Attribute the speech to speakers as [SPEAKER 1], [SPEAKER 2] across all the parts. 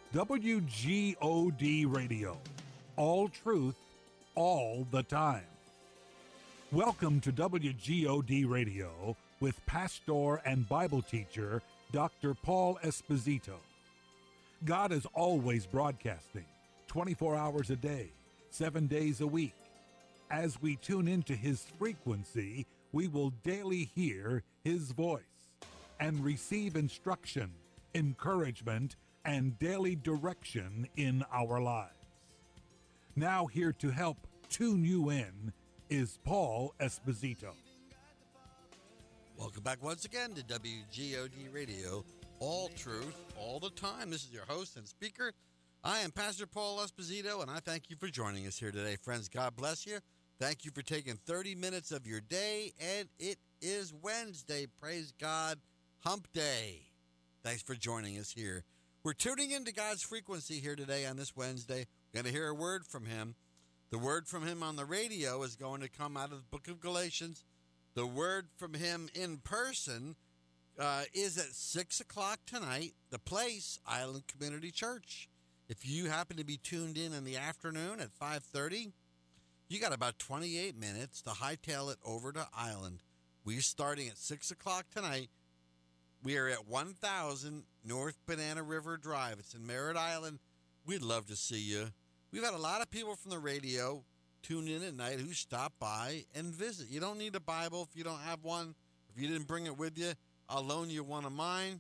[SPEAKER 1] WGOD Radio. All truth, all the time. Welcome to WGOD Radio with pastor and Bible teacher Dr. Paul Esposito. God is always broadcasting 24 hours a day, 7 days a week. As we tune into his frequency, we will daily hear his voice and receive instruction, encouragement, and daily direction in our lives. Now here to help tune you in is Paul Esposito.
[SPEAKER 2] Welcome back once again to WGOD Radio, all truth, all the time. This is your host and speaker. I am Pastor Paul Esposito, and I thank you for joining us here today. Friends, God bless you. Thank you for taking 30 minutes of your day, and it is Wednesday. Praise God, hump day. Thanks for joining us here. We're tuning into God's frequency here today on this Wednesday. We're going to hear a word from him. The word from him on the radio is going to come out of the book of Galatians. The word from him in person is at 6 o'clock tonight. The place, Island Community Church. If you happen to be tuned in the afternoon at 5:30, you got about 28 minutes to hightail it over to Island. We're starting at 6 o'clock tonight. We are at 1000 North Banana River Drive. It's in Merritt Island. We'd love to see you. We've had a lot of people from the radio tune in at night who stop by and visit. You don't need a Bible if you don't have one. If you didn't bring it with you, I'll loan you one of mine.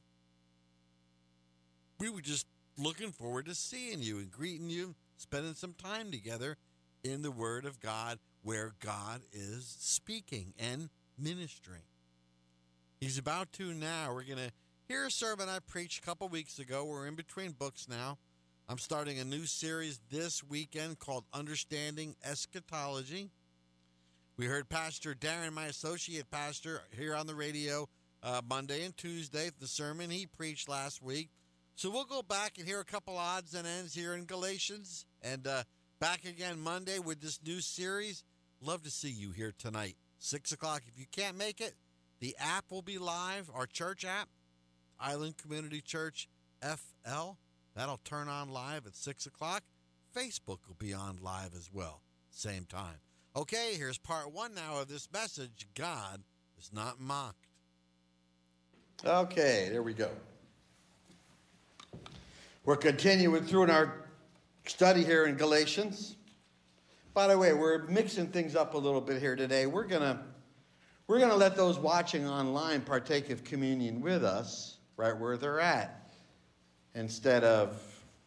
[SPEAKER 2] We were just looking forward to seeing you and greeting you, spending some time together in the Word of God where God is speaking and ministering. He's about to now. We're going to hear a sermon I preached a couple weeks ago. We're in between books now. I'm starting a new series this weekend called Understanding Eschatology. We heard Pastor Darren, my associate pastor, here on the radio Monday and Tuesday, the sermon he preached last week. So we'll go back and hear a couple odds and ends here in Galatians, and back again Monday with this new series. Love to see you here tonight, 6 o'clock. If you can't make it, the app will be live, our church app, Island Community Church FL. That'll turn on live at 6 o'clock. Facebook will be on live as well, same time. Okay, here's part one now of this message. God is not mocked.
[SPEAKER 3] Okay, there we go. We're continuing through in our study here in Galatians. By the way, we're mixing things up a little bit here today. We're gonna let those watching online partake of communion with us right where they're at, instead of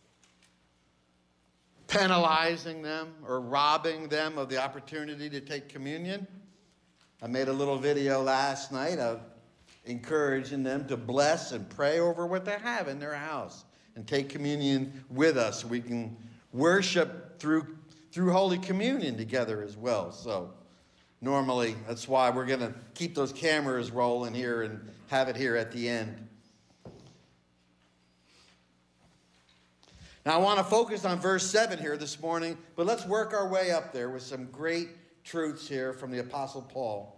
[SPEAKER 3] penalizing them or robbing them of the opportunity to take communion. I made a little video last night of encouraging them to bless and pray over what they have in their house and take communion with us. We can worship through Holy Communion together as well. So normally, that's why we're going to keep those cameras rolling here and have it here at the end. Now, I want to focus on verse 7 here this morning, but let's work our way up there with some great truths here from the Apostle Paul.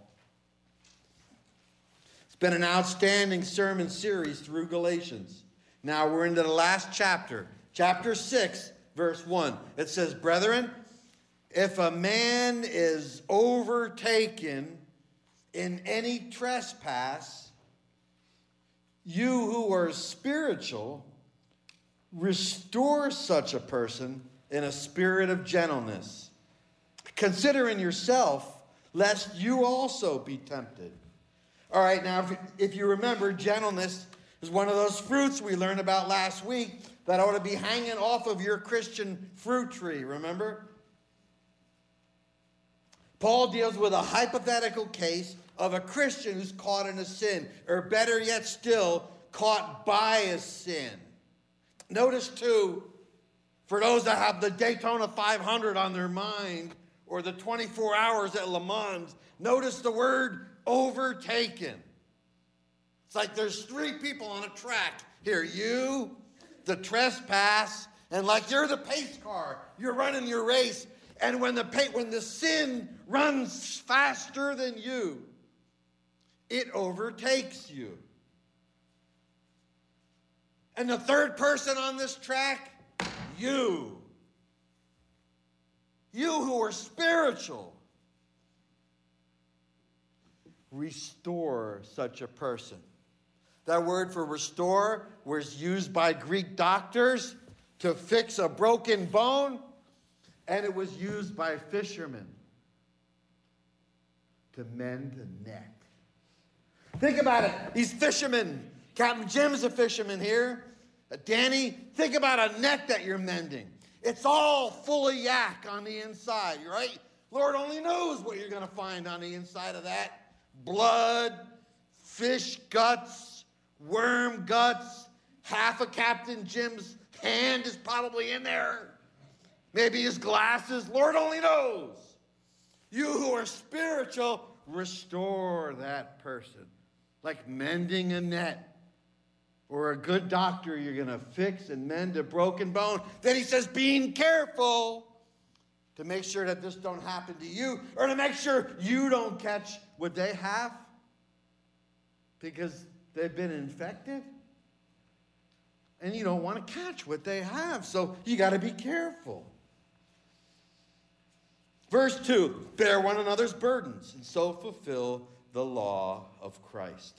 [SPEAKER 3] It's been an outstanding sermon series through Galatians. Now we're into the last chapter, chapter 6, verse 1. It says, "Brethren, if a man is overtaken in any trespass, you who are spiritual, restore such a person in a spirit of gentleness, considering yourself, lest you also be tempted." All right, now, if you remember, gentleness is one of those fruits we learned about last week that ought to be hanging off of your Christian fruit tree, remember? Paul deals with a hypothetical case of a Christian who's caught in a sin, or better yet still, caught by a sin. Notice, too, for those that have the Daytona 500 on their mind or the 24 hours at Le Mans, notice the word overtaken. It's like there's three people on a track. Here, you, the trespass, and like you're the pace car. You're running your race. And when the sin runs faster than you, it overtakes you. And the third person on this track you who are spiritual, restore such a person. That word for restore was used by Greek doctors to fix a broken bone, and it was used by fishermen to mend a net. Think about it. These fishermen, Captain Jim's a fisherman here. Danny, think about a net that you're mending. It's all full of yak on the inside, right? Lord only knows what you're going to find on the inside of that. Blood, fish guts, worm guts, half of Captain Jim's hand is probably in there. Maybe his glasses. Lord only knows. You who are spiritual, restore that person. Like mending a net. Or a good doctor, you're going to fix and mend a broken bone. Then he says, being careful to make sure that this don't happen to you, or to make sure you don't catch what they have because they've been infected. And you don't want to catch what they have, so you got to be careful. Verse 2, bear one another's burdens, and so fulfill the law of Christ.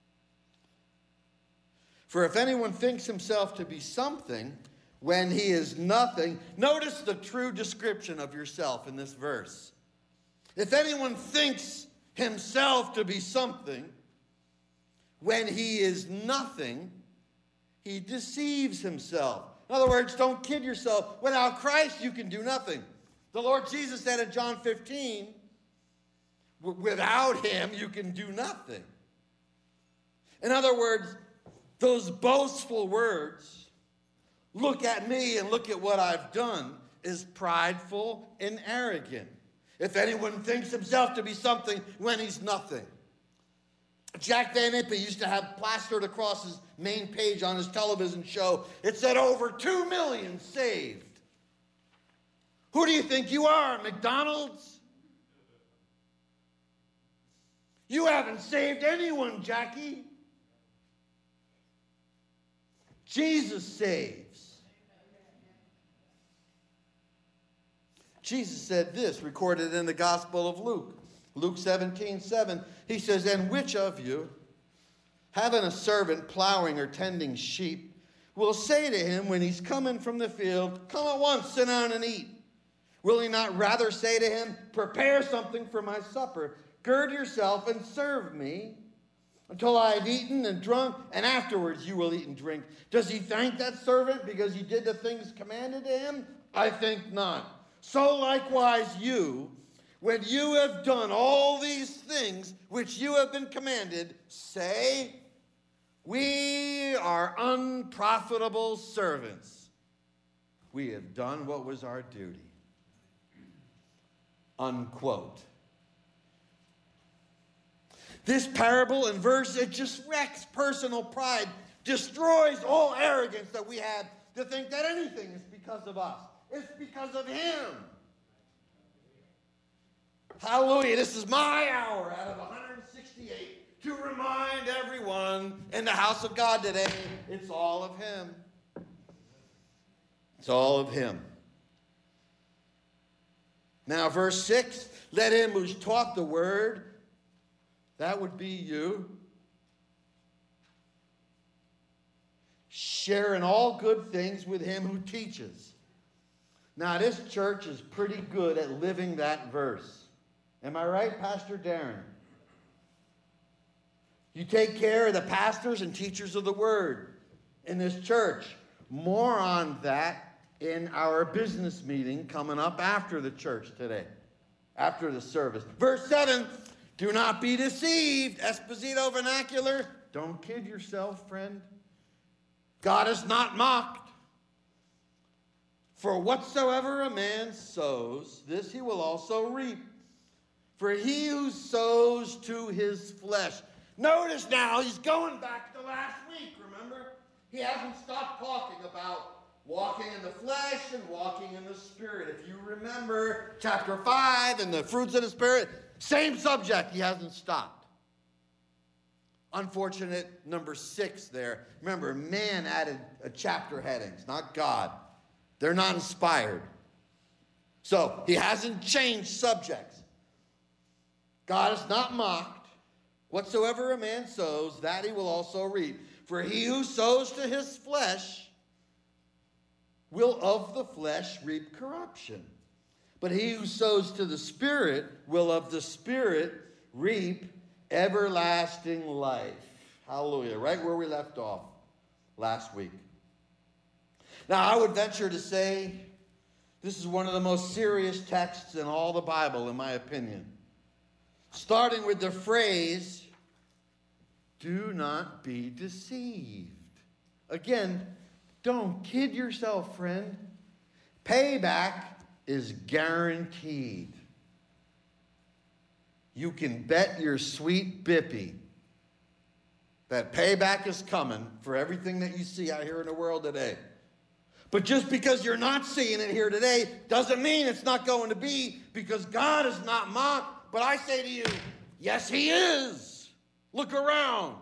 [SPEAKER 3] For if anyone thinks himself to be something when he is nothing, notice the true description of yourself in this verse. If anyone thinks himself to be something when he is nothing, he deceives himself. In other words, don't kid yourself. Without Christ, you can do nothing. The Lord Jesus said in John 15, without him, you can do nothing. In other words, those boastful words, look at me and look at what I've done, is prideful and arrogant. If anyone thinks himself to be something when he's nothing. Jack Van Impe used to have plastered across his main page on his television show, it said over 2 million saved. Who do you think you are, McDonald's? You haven't saved anyone, Jackie. Jesus saves. Jesus said this, recorded in the Gospel of Luke. Luke 17:7. He says, and which of you, having a servant plowing or tending sheep, will say to him when he's coming from the field, come at once, sit down and eat? Will he not rather say to him, prepare something for my supper, gird yourself and serve me until I have eaten and drunk, and afterwards you will eat and drink? Does he thank that servant because he did the things commanded to him? I think not. So likewise you, when you have done all these things which you have been commanded, say, we are unprofitable servants. We have done what was our duty. Unquote. This parable and verse, it just wrecks personal pride, destroys all arrogance that we have to think that anything is because of us. It's because of him. Hallelujah. This is my hour out of 168 to remind everyone in the house of God today, it's all of him. It's all of him. Now, verse 6, let him who's taught the word, that would be you, share in all good things with him who teaches. Now, this church is pretty good at living that verse. Am I right, Pastor Darren? You take care of the pastors and teachers of the word in this church. More on that in our business meeting coming up after the church today, after the service. Verse 7, do not be deceived. Esposito vernacular. Don't kid yourself, friend. God is not mocked. For whatsoever a man sows, this he will also reap. For he who sows to his flesh. Notice now, he's going back to last week, remember? He hasn't stopped talking about walking in the flesh and walking in the Spirit. If you remember chapter 5 and the fruits of the Spirit, same subject, he hasn't stopped. Unfortunate number 6 there. Remember, man added a chapter headings, not God. They're not inspired. So he hasn't changed subjects. God is not mocked. Whatsoever a man sows, that he will also reap. For he who sows to his flesh will of the flesh reap corruption. But he who sows to the Spirit will of the Spirit reap everlasting life. Hallelujah. Right where we left off last week. Now, I would venture to say this is one of the most serious texts in all the Bible, in my opinion. Starting with the phrase, do not be deceived. Again, don't kid yourself, friend. Payback is guaranteed. You can bet your sweet bippy that payback is coming for everything that you see out here in the world today. But just because you're not seeing it here today doesn't mean it's not going to be, because God is not mocked. But I say to you, yes, he is. Look around.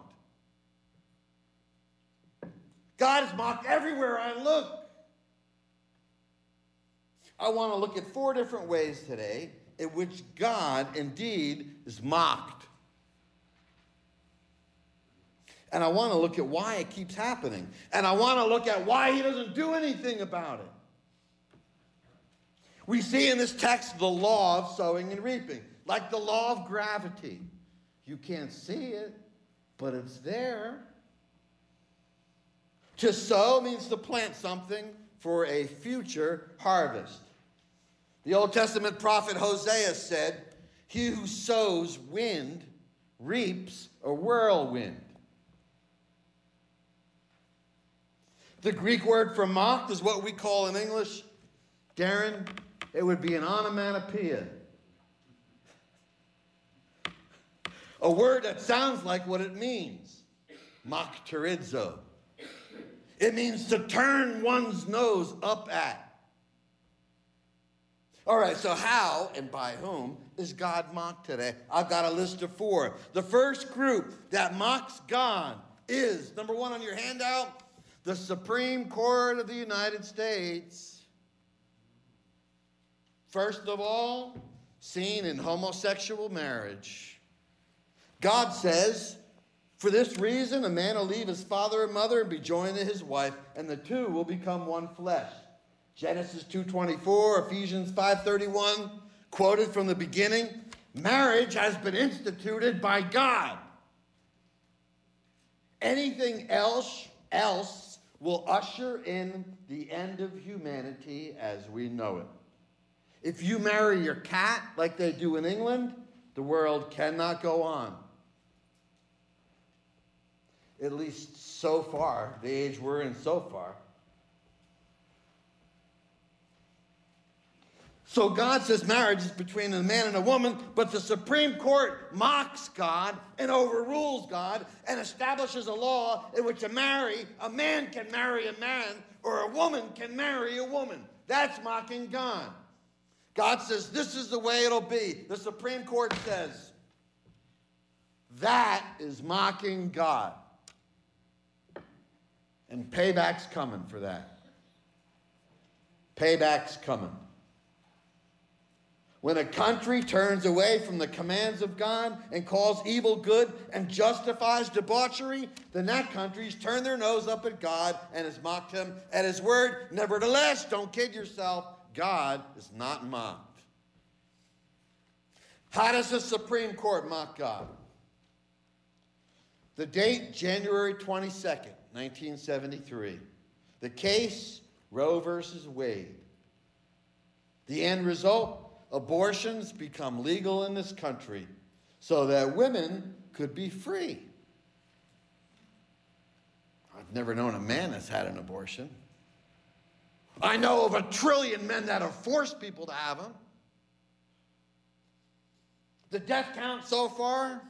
[SPEAKER 3] God is mocked everywhere I look. I want to look at 4 different ways today in which God indeed is mocked. And I want to look at why it keeps happening. And I want to look at why he doesn't do anything about it. We see in this text the law of sowing and reaping, like the law of gravity. You can't see it, but it's there. To sow means to plant something for a future harvest. The Old Testament prophet Hosea said, he who sows wind reaps a whirlwind. The Greek word for mocked is what we call in English, Darren, it would be an onomatopoeia. A word that sounds like what it means, makterizo. It means to turn one's nose up at. All right, so how and by whom is God mocked today? I've got a list of 4. The first group that mocks God is, number 1 on your handout, the Supreme Court of the United States. First of all, seen in homosexual marriage. God says, for this reason, a man will leave his father and mother and be joined to his wife, and the two will become one flesh. Genesis 2:24, Ephesians 5:31, quoted from the beginning, marriage has been instituted by God. Anything else will usher in the end of humanity as we know it. If you marry your cat like they do in England, the world cannot go on. At least so far, the age we're in so far. So God says marriage is between a man and a woman, but the Supreme Court mocks God and overrules God and establishes a law in which a man can marry a man, or a woman can marry a woman. That's mocking God. God says this is the way it'll be. The Supreme Court says that is mocking God. And payback's coming for that. Payback's coming. When a country turns away from the commands of God and calls evil good and justifies debauchery, then that country's turned their nose up at God and has mocked him at his word. Nevertheless, don't kid yourself, God is not mocked. How does the Supreme Court mock God? The date, January 22nd, 1973. The case, Roe versus Wade. The end result, abortions become legal in this country so that women could be free. I've never known a man that's had an abortion. I know of 1 trillion men that have forced people to have them. The death count so far,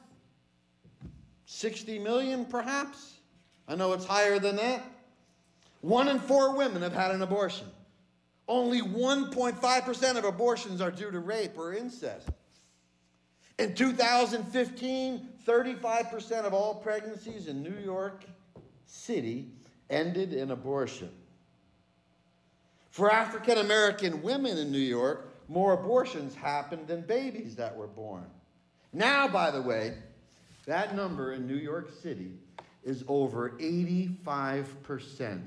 [SPEAKER 3] 60 million perhaps. I know it's higher than that. 1 in 4 women have had an abortion. Only 1.5% of abortions are due to rape or incest. In 2015, 35% of all pregnancies in New York City ended in abortion. For African American women in New York, more abortions happened than babies that were born. Now, by the way, that number in New York City is over 85%.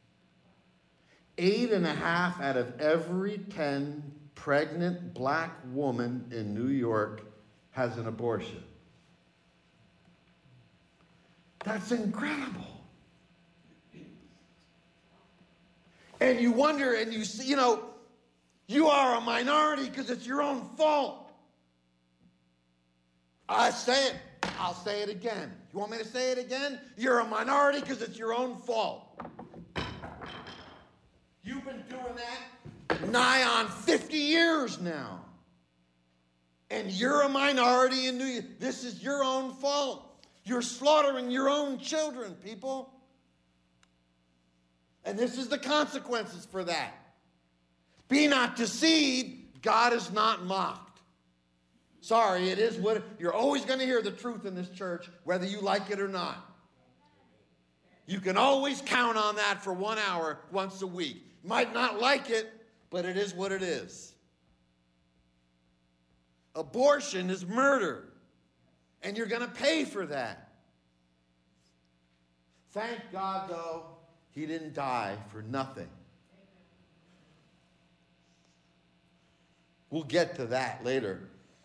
[SPEAKER 3] 8.5 out of every 10 pregnant black woman in New York has an abortion. That's incredible. And you wonder, and you see, you are a minority because it's your own fault. I say it. I'll say it again. You want me to say it again? You're a minority because it's your own fault. You've been doing that nigh on 50 years now. And you're a minority in New York. This is your own fault. You're slaughtering your own children, people. And this is the consequences for that. Be not deceived, God is not mocked. Sorry, it is what you're always going to hear the truth in this church, whether you like it or not. You can always count on that for 1 hour once a week. You might not like it, but it is what it is. Abortion is murder, and you're going to pay for that. Thank God, though, he didn't die for nothing. We'll get to that later.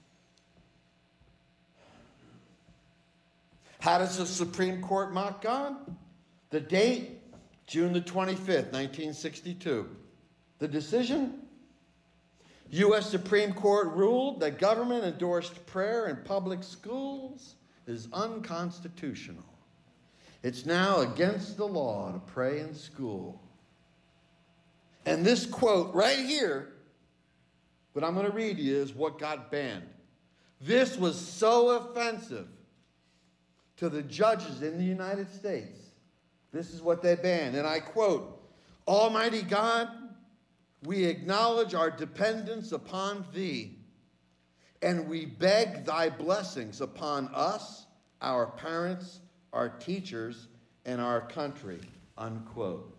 [SPEAKER 3] How does the Supreme Court mock God? The date, June the 25th, 1962. The decision? U.S. Supreme Court ruled that government-endorsed prayer in public schools is unconstitutional. It's now against the law to pray in school. And this quote right here, what I'm going to read to you, is what got banned. This was so offensive to the judges in the United States. This is what they banned. And I quote, "Almighty God, we acknowledge our dependence upon thee, and we beg thy blessings upon us, our parents, our teachers, and our country," unquote.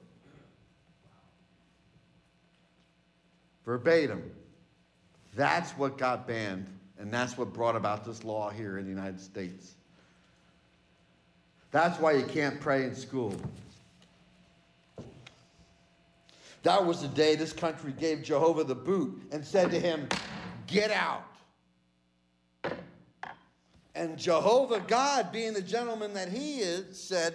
[SPEAKER 3] Verbatim. That's what got banned, and that's what brought about this law here in the United States. That's why you can't pray in school. That was the day this country gave Jehovah the boot and said to him, "Get out." And Jehovah God, being the gentleman that he is, said,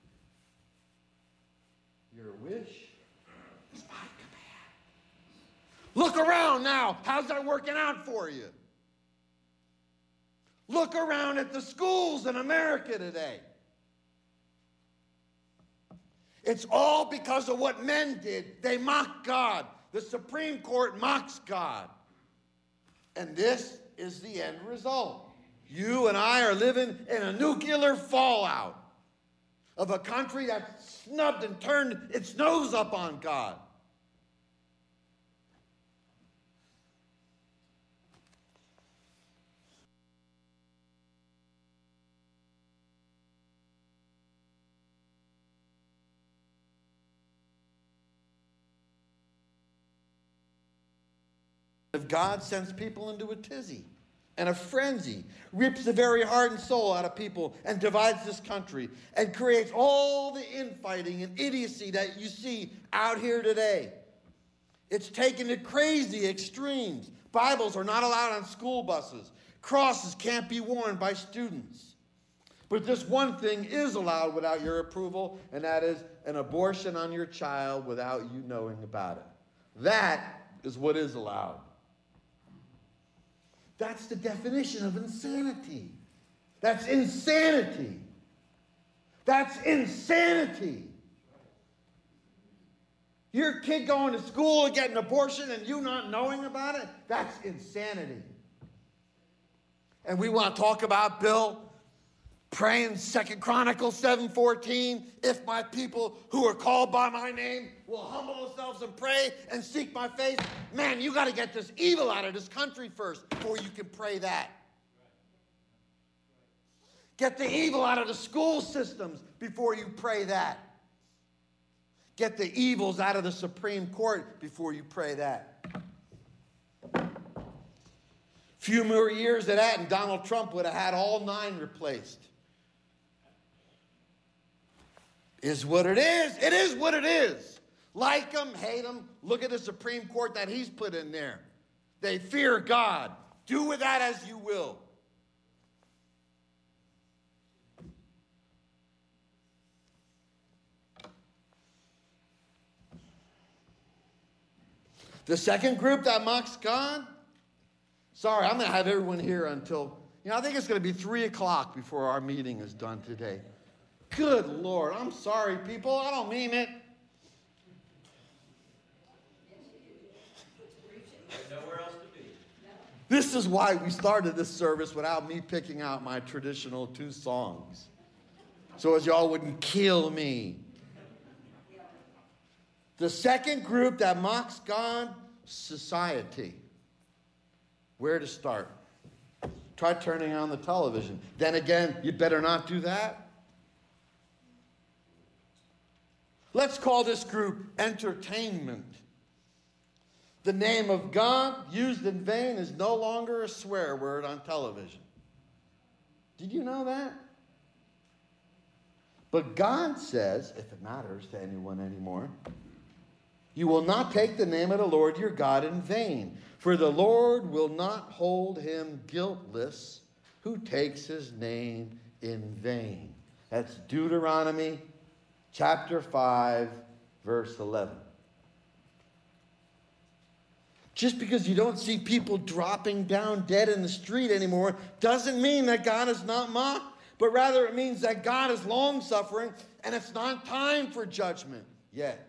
[SPEAKER 3] "Your wish is my command." Look around now. How's that working out for you? Look around at the schools in America today. It's all because of what men did. They mocked God. The Supreme Court mocks God. And this is the end result. You and I are living in a nuclear fallout of a country that snubbed and turned its nose up on God. If God sends people into a tizzy and a frenzy, rips the very heart and soul out of people, and divides this country, and creates all the infighting and idiocy that you see out here today. It's taken to crazy extremes. Bibles are not allowed on school buses. Crosses can't be worn by students. But this one thing is allowed without your approval, and that is an abortion on your child without you knowing about it. That is what is allowed. That's the definition of insanity. That's insanity. That's insanity. Your kid going to school and getting an abortion and you not knowing about it, that's insanity. And we want to talk about Bill praying 2 Chronicles 7:14, "If my people who are called by my name will humble themselves and pray and seek my face." Man, you got to get this evil out of this country first before you can pray that. Get the evil out of the school systems before you pray that. Get the evils out of the Supreme Court before you pray that. Few more years of that and Donald Trump would have had all 9 replaced. Is what it is. It is what it is. Like them, hate them. Look at the Supreme Court that he's put in there. They fear God. Do with that as you will. The second group that mocks God, sorry, I'm going to have everyone here until, I think it's going to be 3 o'clock before our meeting is done today. Good Lord, I'm sorry, people. I don't mean it.
[SPEAKER 4] Nowhere else to be.
[SPEAKER 3] This is why we started this service without me picking out my traditional 2 songs. So as y'all wouldn't kill me. The second group that mocks God, society. Where to start? Try turning on the television. Then again, you better not do that. Let's call this group entertainment. The name of God used in vain is no longer a swear word on television. Did you know that? But God says, if it matters to anyone anymore, you will not take the name of the Lord your God in vain, for the Lord will not hold him guiltless who takes his name in vain. That's Deuteronomy chapter 5, verse 11. Just because you don't see people dropping down dead in the street anymore doesn't mean that God is not mocked, but rather it means that God is long-suffering and it's not time for judgment yet.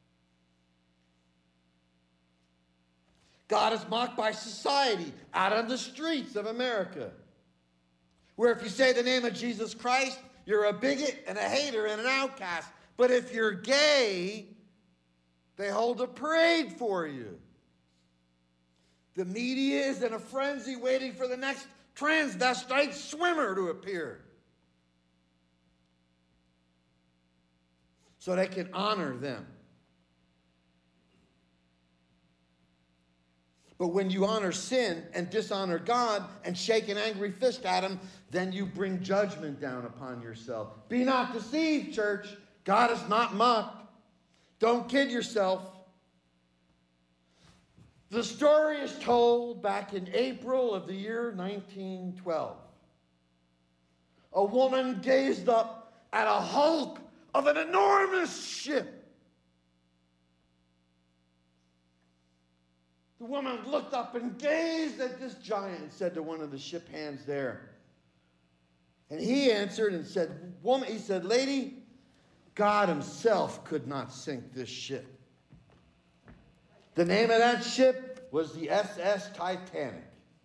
[SPEAKER 3] God is mocked by society out on the streets of America, where if you say the name of Jesus Christ, you're a bigot and a hater and an outcast. But if you're gay, they hold a parade for you. The media is in a frenzy waiting for the next transvestite swimmer to appear, so they can honor them. But when you honor sin and dishonor God and shake an angry fist at him, then you bring judgment down upon yourself. Be not deceived, church. God is not mocked. Don't kid yourself. The story is told back in April of the year 1912. A woman gazed up at a hulk of an enormous ship. The woman looked up and gazed at this giant and said to one of the ship hands there. And he answered and said, "Woman," he said, "Lady, God himself could not sink this ship." The name of that ship was the SS Titanic.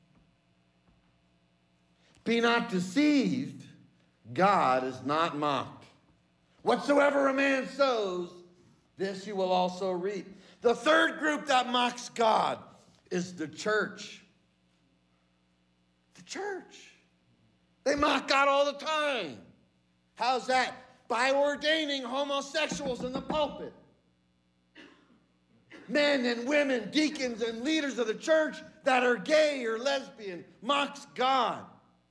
[SPEAKER 3] Be not deceived, God is not mocked. Whatsoever a man sows, this he will also reap. The third group that mocks God is the church. The church. They mock God all the time. How's that? By ordaining homosexuals in the pulpit. Men and women, deacons and leaders of the church that are gay or lesbian, mocks God.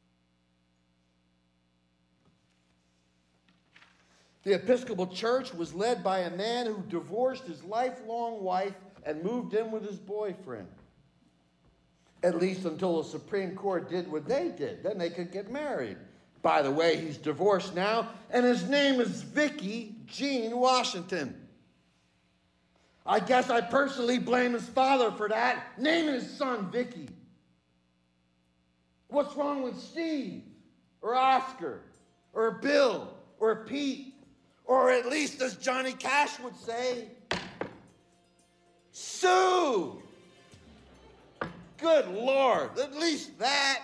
[SPEAKER 3] The Episcopal Church was led by a man who divorced his lifelong wife and moved in with his boyfriend. At least until the Supreme Court did what they did. Then they could get married. By the way, he's divorced now, and his name is Vicky Jean Washington. I guess I personally blame his father for that, naming his son Vicky. What's wrong with Steve, or Oscar, or Bill, or Pete? Or at least, as Johnny Cash would say, Sue. Good Lord, at least that.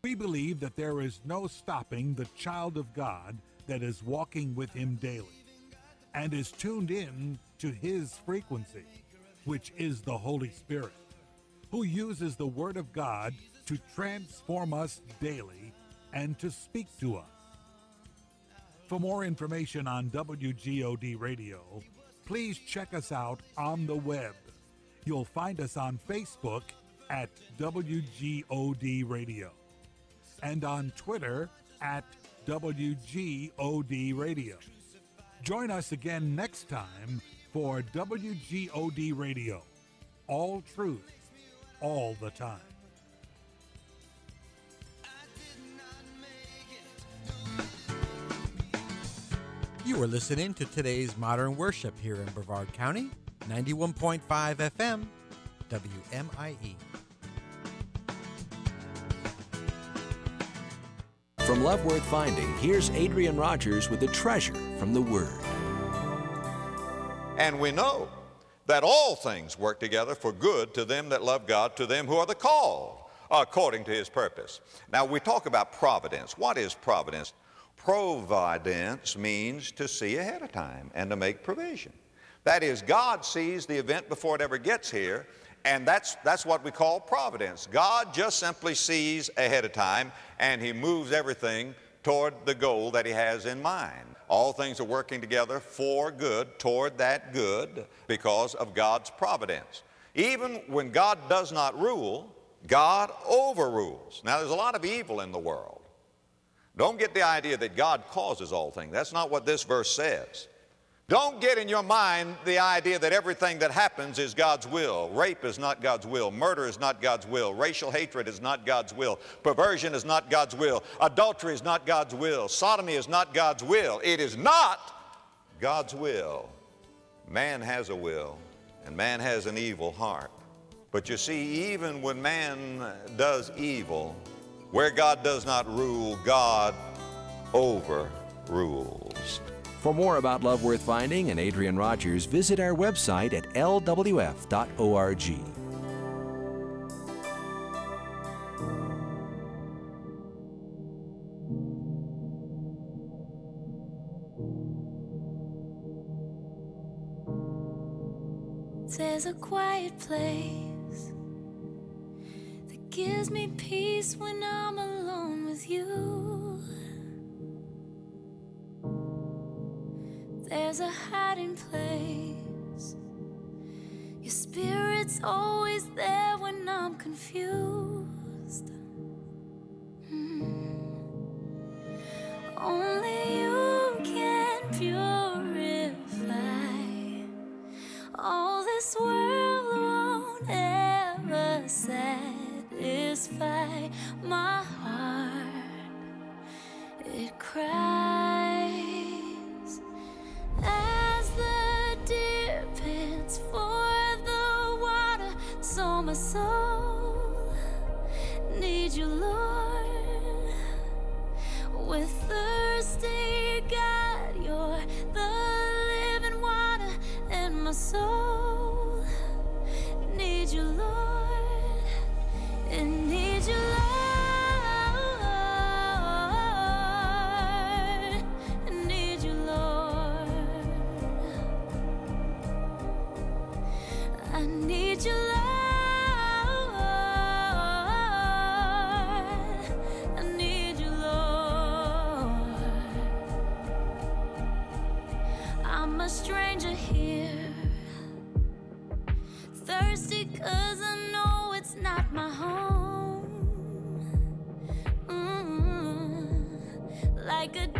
[SPEAKER 1] We believe that there is no stopping the child of God that is walking with him daily and is tuned in to his frequency, which is the Holy Spirit, who uses the Word of God to transform us daily and to speak to us. For more information on WGOD Radio, please check us out on the web. You'll find us on Facebook at WGOD Radio and on Twitter at WGOD Radio. Join us again next time for WGOD Radio. All truth, all the time.
[SPEAKER 2] You are listening to today's Modern Worship here in Brevard County, 91.5 FM, WMIE.
[SPEAKER 5] From Love Worth Finding, here's Adrian Rogers with a treasure from the Word.
[SPEAKER 6] And we know that all things work together for good to them that love God, to them who are the called according to his purpose. Now we talk about providence. What is providence? Providence means to see ahead of time and to make provision. That is, God sees the event before it ever gets here, and that's what we call providence. God just simply sees ahead of time, and he moves everything toward the goal that he has in mind. All things are working together for good, toward that good, because of God's providence. Even when God does not rule, God overrules. Now, there's a lot of evil in the world. Don't get the idea that God causes all things. That's not what this verse says. Don't get in your mind the idea that everything that happens is God's will. Rape is not God's will. Murder is not God's will. Racial hatred is not God's will. Perversion is not God's will. Adultery is not God's will. Sodomy is not God's will. It is not God's will. Man has a will, and man has an evil heart. But you see, even when man does evil, where God does not rule, God overrules.
[SPEAKER 5] For more about Love Worth Finding and Adrian Rogers, visit our website at lwf.org.
[SPEAKER 7] There's a quiet place that gives me peace when I'm alone with you. There's a hiding place. Your spirit's always there when I'm confused. Only you can purify. All this world won't ever satisfy my heart. It cries as the deer pants for the water. So my soul needs you, Lord. With thirsty God, you're the living water, and my soul needs you, Lord. It needs you, Lord. It needs you, Lord. I need you, Lord. I need you, Lord. I'm a stranger here, thirsty 'cause I know it's not my home. Like a